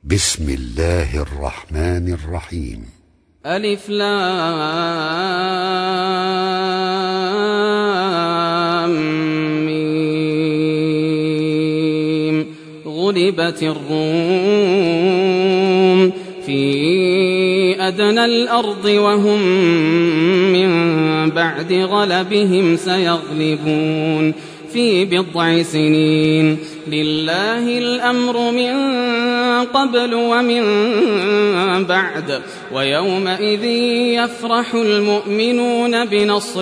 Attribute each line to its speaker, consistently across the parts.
Speaker 1: بسم الله الرحمن الرحيم.
Speaker 2: ألف لام ميم. غلبت الروم في أدنى الأرض وهم من بعد غلبهم سيغلبون في بضع سنين. لله الأمر من قبل ومن بعد، ويومئذ يفرح المؤمنون بنصر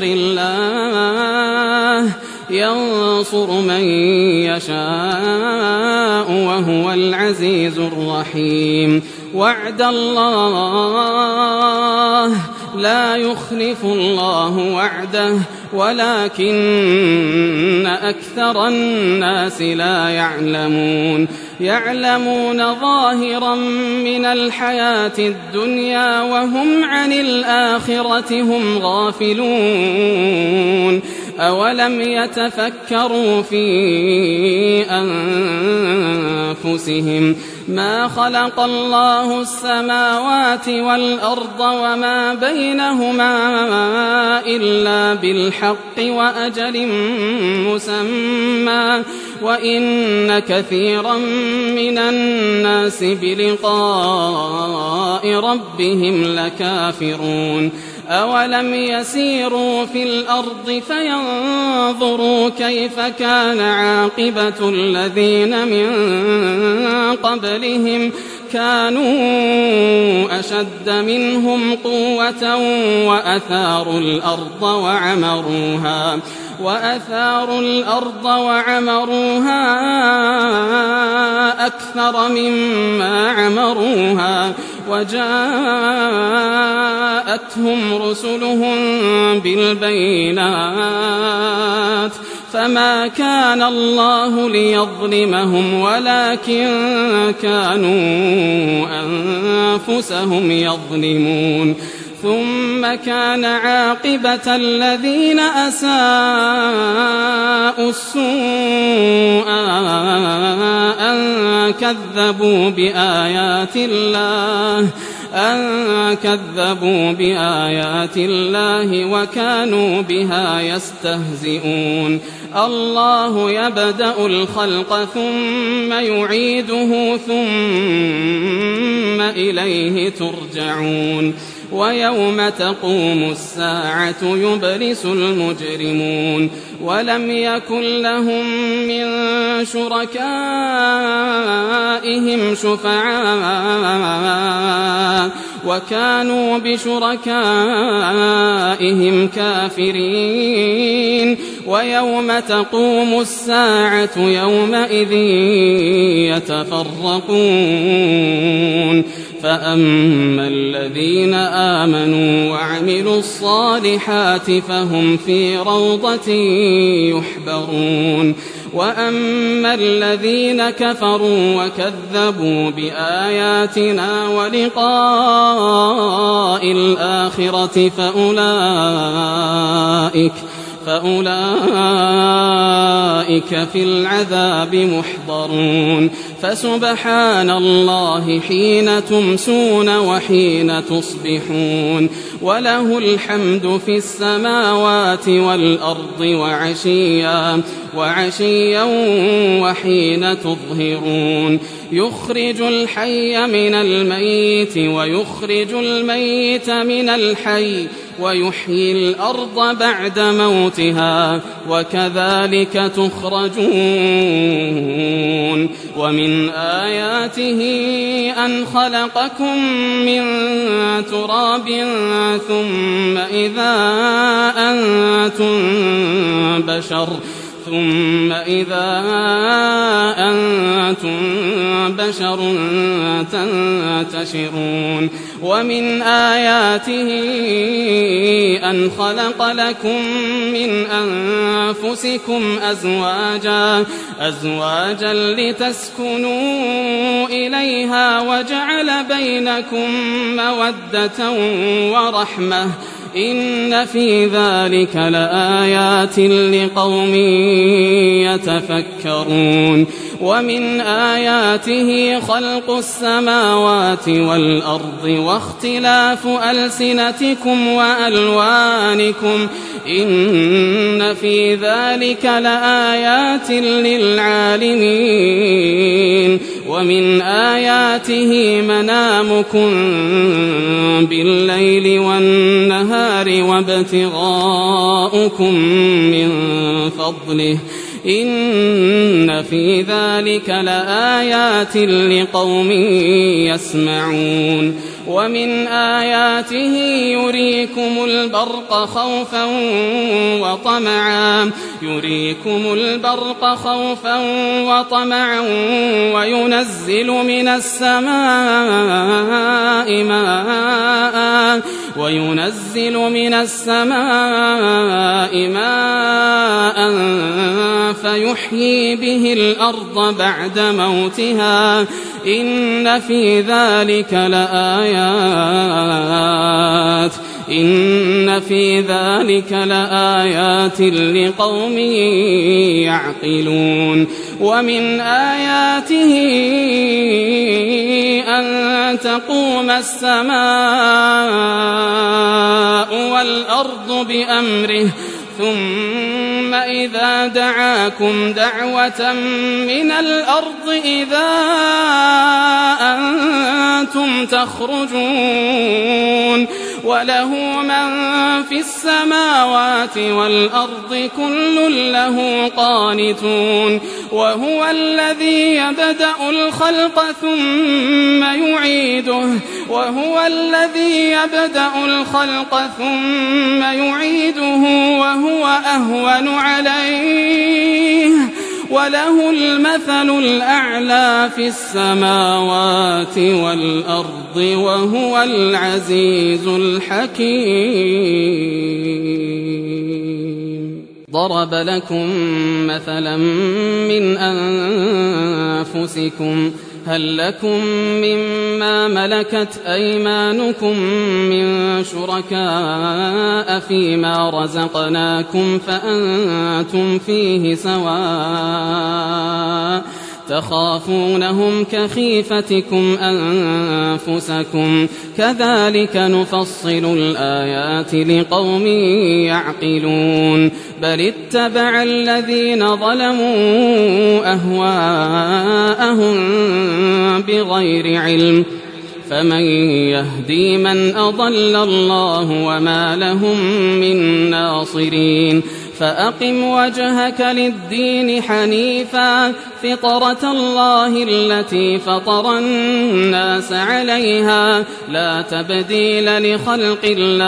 Speaker 2: الله ينصر من يشاء وهو العزيز الرحيم. وعد الله لا يخلف الله وعده ولكن أكثر الناس لا يعلمون ظاهرا من الحياة الدنيا وهم عن الآخرة هم غافلون. أولم يتفكروا في أنفسهم ما خلق الله السماوات والأرض وما بينهما إلا بالحق وأجل مسمى، وإن كثيرا من الناس بلقاء ربهم لكافرون. أولم يسيروا في الأرض فينظروا كيف كان عاقبة الذين من قبلهم كانوا أشد منهم قوة وأثاروا الأرض وعمروها أكثر مما عمروها، وجاءتهم رسلهم بالبينات فما كان الله ليظلمهم ولكن كانوا أنفسهم يظلمون. ثم كان عاقبة الذين أساءوا السوء أن كذبوا بآيات الله وكانوا بها يستهزئون. الله يبدأ الخلق ثم يعيده ثم إليه ترجعون. ويوم تقوم الساعة يبلس المجرمون ولم يكن لهم من شركائهم شفعاء وكانوا بشركائهم كافرين. ويوم تقوم الساعة يومئذ يتفرقون. فأما الذين آمنوا وعملوا الصالحات فهم في روضة يحبرون. وأما الذين كفروا وكذبوا بآياتنا ولقاء الآخرة فأولئك في العذاب محضرون. فسبحان الله حين تمسون وحين تصبحون، وله الحمد في السماوات والأرض وعشيا وحين تظهرون. يخرج الحي من الميت ويخرج الميت من الحي ويحيي الأرض بعد موتها وكذلك تخرجون. ومن آياته أن خلقكم من تراب ثم إذا أنتم بشر تنتشرون. ومن آياته أن خلق لكم من أنفسكم أزواجا لتسكنوا إليها وجعل بينكم مودة ورحمة إن في ذلك لآيات لقوم يتفكرون ومن آياته خلق السماوات والأرض واختلاف ألسنتكم وألوانكم إن في ذلك لآيات للعالمين ومن آياته منامكم بالليل والنهار وابتغاؤكم من فضله إن في ذلك لآيات لقوم يسمعون ومن آياته يريكم البرق خوفا وطمعا وينزل من السماء ماء فيحيي به الأرض بعد موتها إن في ذلك لآيات لقوم يعقلون ومن آياته أن تقوم السماء والأرض بأمره ثم إذا دعاكم دعوة من الأرض إذا أنتم تخرجون وله من في السماوات والأرض كل له قانتون وهو الذي يبدأ الخلق ثم يعيده وهو أهون عليه وله المثل الأعلى في السماوات والأرض وهو العزيز الحكيم ضرب لكم مثلا من أنفسكم هل لكم مما ملكت أيمانكم من شركاء فيما رزقناكم فأنتم فيه سواء تخافونهم كخيفتكم أنفسكم كذلك نفصل الآيات لقوم يعقلون بل اتبع الذين ظلموا أهواءهم بغير علم فمن يهدي من أضل الله وما لهم من ناصرين فأقم وجهك للدين حنيفا فطرة الله التي فطر الناس عليها لا تبديل لخلق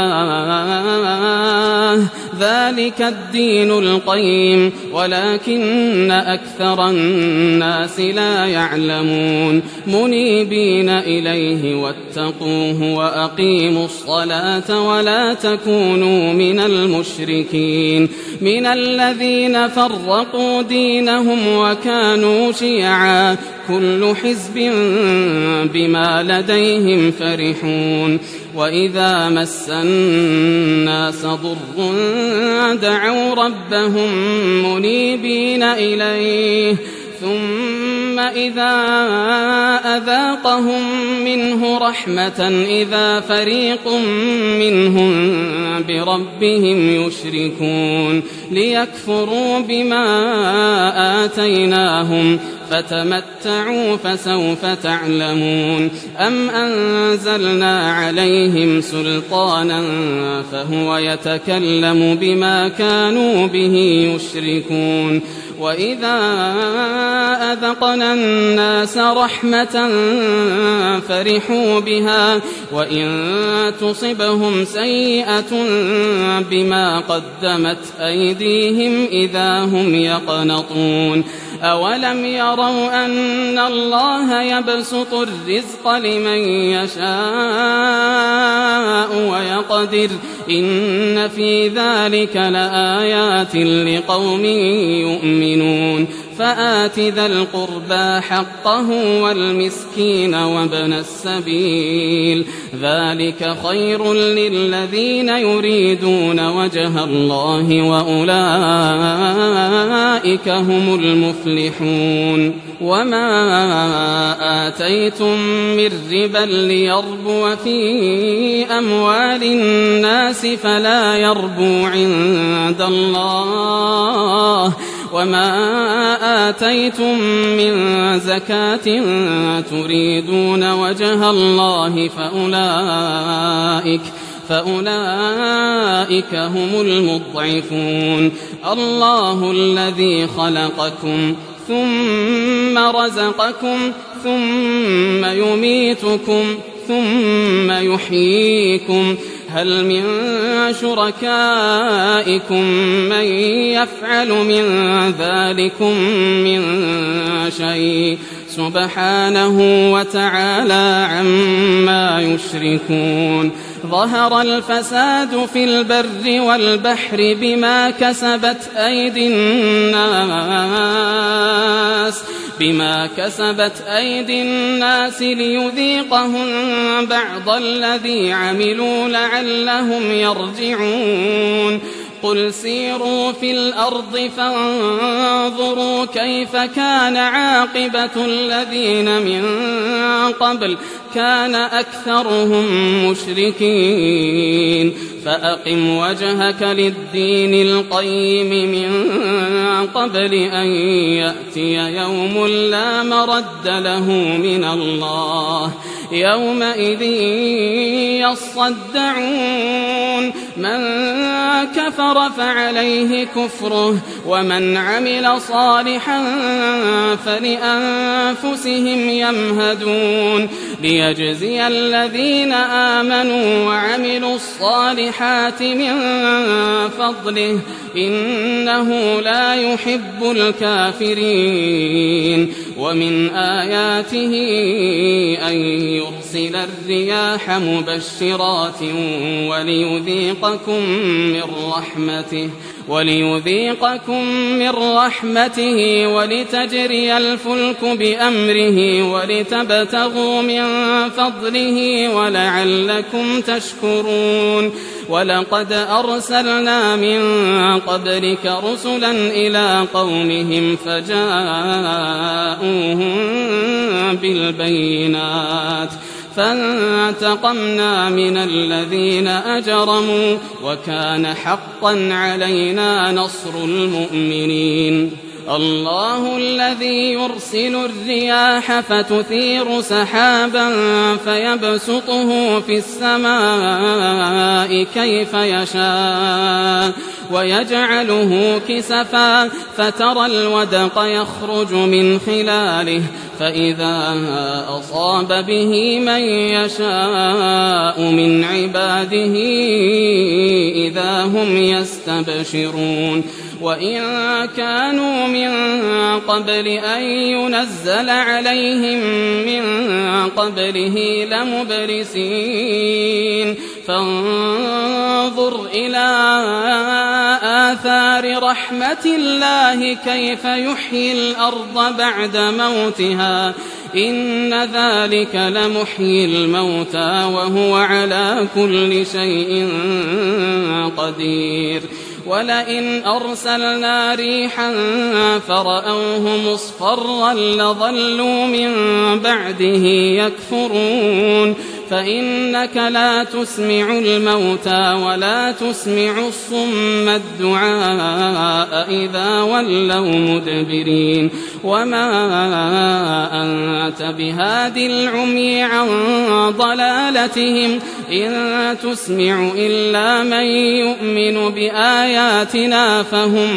Speaker 2: الله ذلك الدين القيم ولكن أكثر الناس لا يعلمون منيبين إليه واتقوه وأقيموا الصلاة ولا تكونوا من المشركين من الذين فرقوا دينهم وكانوا شيعا كل حزب بما لديهم فرحون وإذا مس الناس ضر دعوا ربهم منيبين إليه ثم إذا أذاقهم منه رحمة إذا فريق منهم بربهم يشركون ليكفروا بما آتيناهم فتمتعوا فسوف تعلمون أم أنزلنا عليهم سلطانا فهو يتكلم بما كانوا به يشركون وإذا أذقنا الناس رحمة فرحوا بها وإن تصبهم سيئة بما قدمت أيديهم إذا هم يقنطون أولم يروا أن الله يبسط الرزق لمن يشاء ويقدر إن في ذلك لآيات لقوم يؤمنون فآت ذا القربى حقه والمسكين وابن السبيل ذلك خير للذين يريدون وجه الله وأولئك هم المفلحون وما آتيتم من ربا ليربو في أموال الناس فلا يربو عند الله وما آتيتم من زكاة تريدون وجه الله فأولئك هم المضعفون الله الذي خلقكم ثم رزقكم ثم يميتكم ثم يحييكم هل من شركائكم من يفعل من ذلكم من شيء سبحانه وتعالى عما يشركون ظهر الفساد في البر والبحر بما كسبت أيدي الناس ليذيقهم بعض الذي عملوا لعلهم يرجعون قل سيروا في الأرض فانظروا كيف كان عاقبة الذين من قبل كان أكثرهم مشركين فأقم وجهك للدين القيم من قبل أن يأتي يوم لا مرد له من الله يومئذ يصدعون من كفر فعليه كفره ومن عمل صالحا فلأنفسهم يمهدون ليجزي الذين آمنوا وعملوا الصالحات من فضله إنه لا يحب الكافرين ومن آياته أن يرسل الرياح مبشرات وليذيقكم من رحمته ولتجري الفلك بأمره ولتبتغوا من فضله ولعلكم تشكرون ولقد أرسلنا من قبلك رسلا إلى قومهم فجاءوهم بالبينات فانتقمنا من الذين أجرموا وكان حقا علينا نصر المؤمنين الله الذي يرسل الرياح فتثير سحابا فيبسطه في السماء كيف يشاء ويجعله كسفا فترى الودق يخرج من خلاله فإذا أصاب به من يشاء من عباده إذا هم يستبشرون وإن كانوا من قبل أن ينزل عليهم من قبله لمبلسين فانظر إلى آثار رحمة الله كيف يحيي الأرض بعد موتها إن ذلك لمحيي الموتى وهو على كل شيء قدير ولئن أرسلنا ريحا فرأوه مصفرا لظلوا من بعده يكفرون فإنك لا تسمع الموتى ولا تسمع الصم الدعاء إذا ولوا مدبرين وما أنت بهاد العمي عن ضلالتهم إن تسمع إلا من يؤمن بآياتنا فهم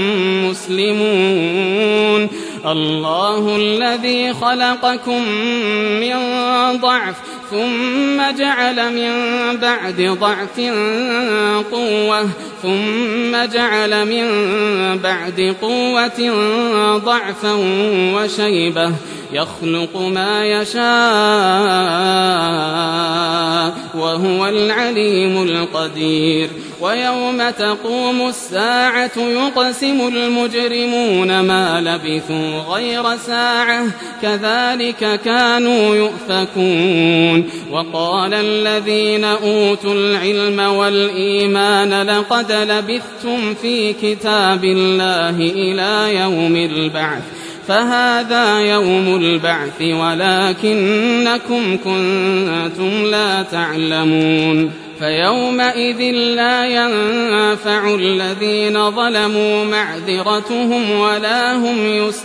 Speaker 2: مسلمون الله الذي خلقكم من ضعف ثم جعل من بعد ضعف قوة ثم جعل من بعد قوة ضعفا وشيبة يخلق ما يشاء وهو العليم القدير ويوم تقوم الساعة يقسم المجرمون ما لبثوا غير ساعة كذلك كانوا يؤفكون وقال الذين أوتوا العلم والإيمان لقد لبثتم في كتاب الله إلى يوم البعث فهذا يوم البعث ولكنكم كنتم لا تعلمون فيومئذ لا ينفع الذين ظلموا معذرتهم ولا هم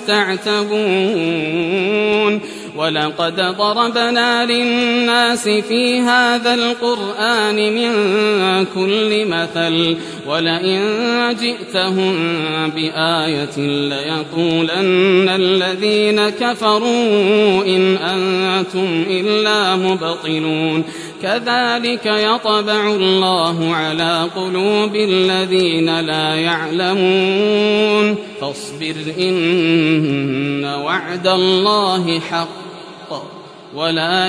Speaker 2: يستعتبون ولقد ضربنا للناس في هذا القرآن من كل مثل ولئن جئتهم بآية ليقولن الذين كفروا إن أنتم إلا مبطلون كذلك يطبع الله على قلوب الذين لا يعلمون فاصبر إن وعد الله حق ولا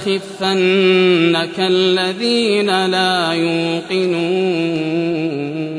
Speaker 2: يستخفنك الذين لا يوقنون